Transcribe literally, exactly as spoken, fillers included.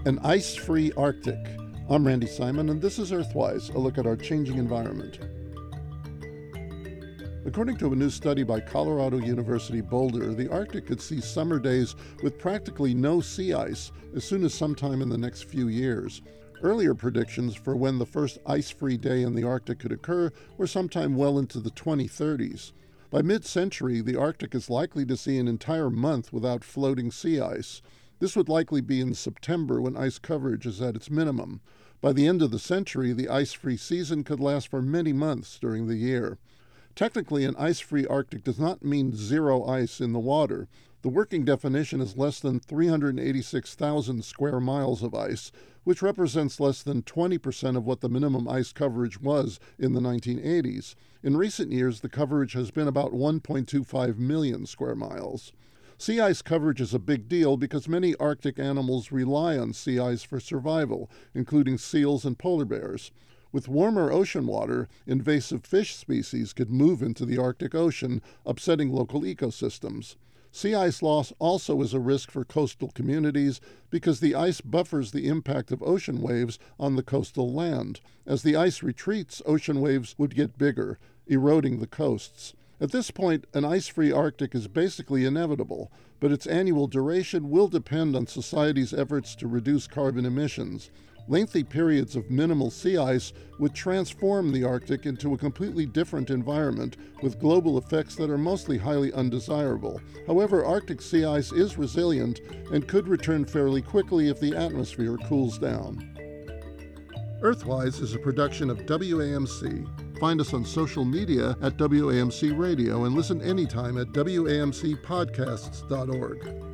An ice-free Arctic. I'm Randy Simon, and this is Earthwise, a look at our changing environment. According to a new study by Colorado University Boulder, the Arctic could see summer days with practically no sea ice as soon as sometime in the next few years. Earlier predictions for when the first ice-free day in the Arctic could occur were sometime well into the twenty thirties. By mid-century, the Arctic is likely to see an entire month without floating sea ice. This would likely be in September when ice coverage is at its minimum. By the end of the century, the ice-free season could last for many months during the year. Technically, an ice-free Arctic does not mean zero ice in the water. The working definition is less than three hundred eighty-six thousand square miles of ice, which represents less than twenty percent of what the minimum ice coverage was in the nineteen eighties. In recent years, the coverage has been about one point two five million square miles. Sea ice coverage is a big deal because many Arctic animals rely on sea ice for survival, including seals and polar bears. With warmer ocean water, invasive fish species could move into the Arctic Ocean, upsetting local ecosystems. Sea ice loss also is a risk for coastal communities because the ice buffers the impact of ocean waves on the coastal land. As the ice retreats, ocean waves would get bigger, eroding the coasts. At this point, an ice-free Arctic is basically inevitable, but its annual duration will depend on society's efforts to reduce carbon emissions. Lengthy periods of minimal sea ice would transform the Arctic into a completely different environment with global effects that are mostly highly undesirable. However, Arctic sea ice is resilient and could return fairly quickly if the atmosphere cools down. Earthwise is a production of W A M C. Find us on social media at W A M C Radio and listen anytime at W A M C podcasts dot org.